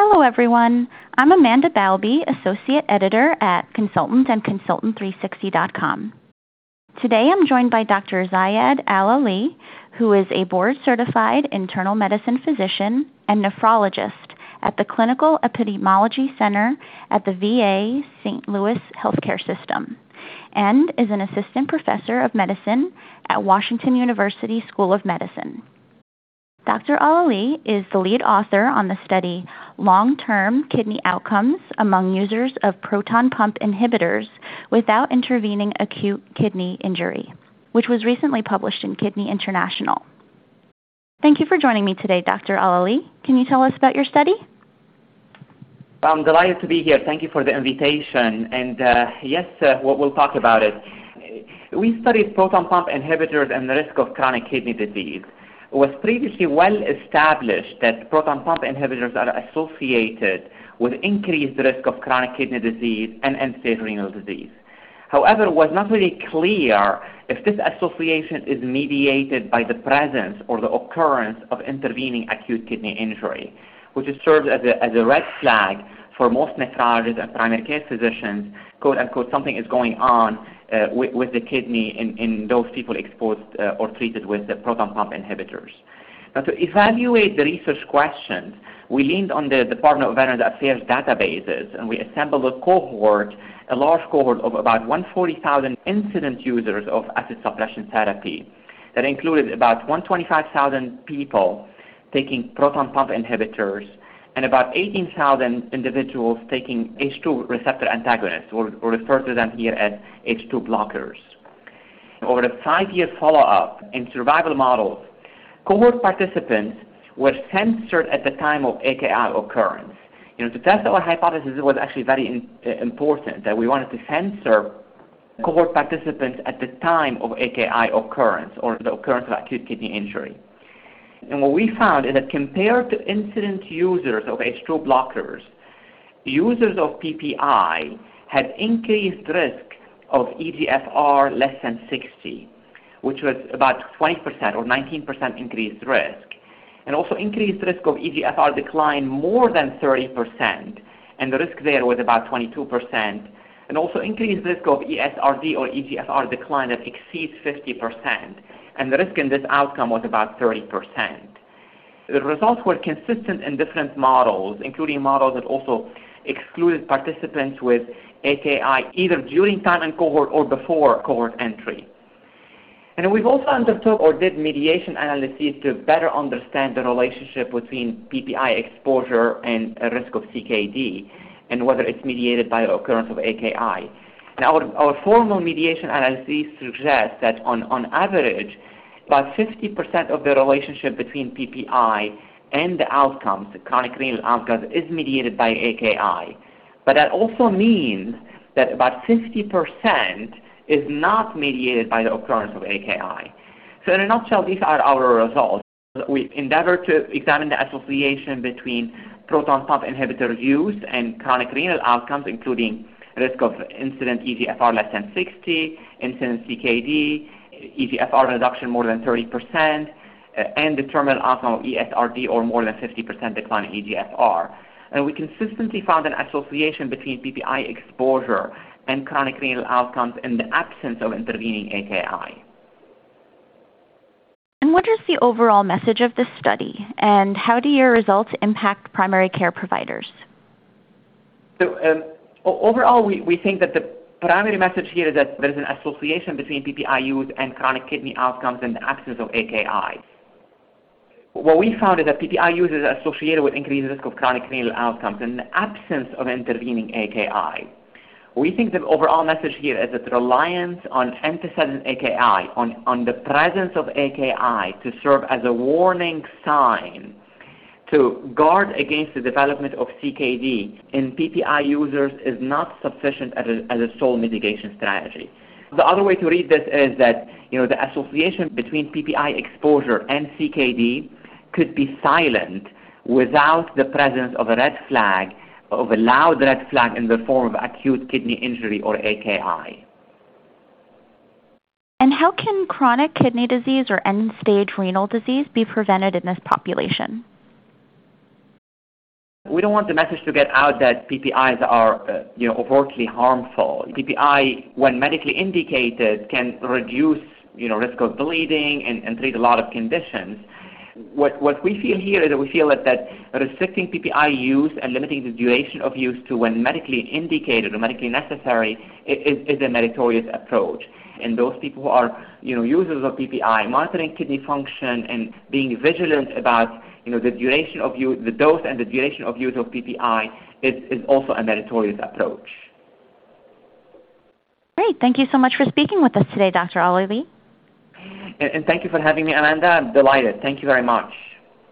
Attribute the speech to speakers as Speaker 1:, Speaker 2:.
Speaker 1: Hello, everyone. I'm Amanda Balby, Associate Editor at Consultant and Consultant360.com. Today, I'm joined by Dr. Zayed Al-Ali, who is a board-certified internal medicine physician and nephrologist at the Clinical Epidemiology Center at the VA St. Louis Healthcare System, and is an assistant professor of medicine at Washington University School of Medicine. Dr. Al-Ali is the lead author on the study Long-Term Kidney Outcomes Among Users of Proton Pump Inhibitors Without Intervening Acute Kidney Injury, which was recently published in Kidney International. Thank you for joining me today, Dr. Al-Ali. Can you tell us about your study?
Speaker 2: I'm delighted to be here. Thank you for the invitation. And we'll talk about it. We studied proton pump inhibitors and the risk of chronic kidney disease. It was previously well established that proton pump inhibitors are associated with increased risk of chronic kidney disease and end-stage renal disease. However, it was not really clear if this association is mediated by the presence or the occurrence of intervening acute kidney injury, which serves as a red flag for most nephrologists and primary care physicians, quote unquote, something is going on with the kidney in those people exposed or treated with the proton pump inhibitors. Now, to evaluate the research questions, we leaned on the Department of Veterans Affairs databases, and we assembled a large cohort of about 140,000 incident users of acid suppression therapy that included about 125,000 people taking proton pump inhibitors and about 18,000 individuals taking H2 receptor antagonists, or refer to them here as H2 blockers. Over a 5-year follow-up in survival models, cohort participants were censored at the time of AKI occurrence. To test our hypothesis, it was actually very important that we wanted to censor cohort participants at the time of AKI occurrence, or the occurrence of acute kidney injury. And what we found is that compared to incident users of H2 blockers, users of PPI had increased risk of EGFR less than 60, which was about 20% or 19% increased risk, and also increased risk of EGFR decline more than 30%, and the risk there was about 22%, and also increased risk of ESRD or EGFR decline that exceeds 50%. And the risk in this outcome was about 30%. The results were consistent in different models, including models that also excluded participants with AKI either during time in cohort or before cohort entry. And we've also undertook or did mediation analyses to better understand the relationship between PPI exposure and a risk of CKD, and whether it's mediated by the occurrence of AKI. And our formal mediation analyses suggest that on average, about 50% of the relationship between PPI and the outcomes, the chronic renal outcomes, is mediated by AKI. But that also means that about 50% is not mediated by the occurrence of AKI. So in a nutshell, these are our results. We endeavored to examine the association between proton pump inhibitor use and chronic renal outcomes, including risk of incident EGFR less than 60, incident CKD, EGFR reduction more than 30%, and the terminal outcome of ESRD or more than 50% decline in EGFR. And we consistently found an association between PPI exposure and chronic renal outcomes in the absence of intervening AKI.
Speaker 1: And what is the overall message of this study, and how do your results impact primary care providers?
Speaker 2: So overall, we think that the primary message here is that there is an association between PPI use and chronic kidney outcomes in the absence of AKI. What we found is that PPI use is associated with increased risk of chronic renal outcomes in the absence of intervening AKI. We think the overall message here is that the reliance on antecedent AKI, on the presence of AKI to serve as a warning sign to guard against the development of CKD in PPI users is not sufficient as a sole mitigation strategy. The other way to read this is that the association between PPI exposure and CKD could be silent without the presence of a red flag, of a loud red flag in the form of acute kidney injury or AKI.
Speaker 1: And how can chronic kidney disease or end-stage renal disease be prevented in this population?
Speaker 2: We don't want the message to get out that PPIs are overtly harmful. PPI, when medically indicated, can reduce risk of bleeding and treat a lot of conditions. What we feel here is that we feel that restricting PPI use and limiting the duration of use to when medically indicated or medically necessary is a meritorious approach. And those people who are users of PPI, monitoring kidney function and being vigilant about the duration of use, the dose and the duration of use of PPI is also a meritorious approach.
Speaker 1: Great. Thank you so much for speaking with us today, Dr. Ali.
Speaker 2: And thank you for having me, Amanda. I'm delighted. Thank you very much.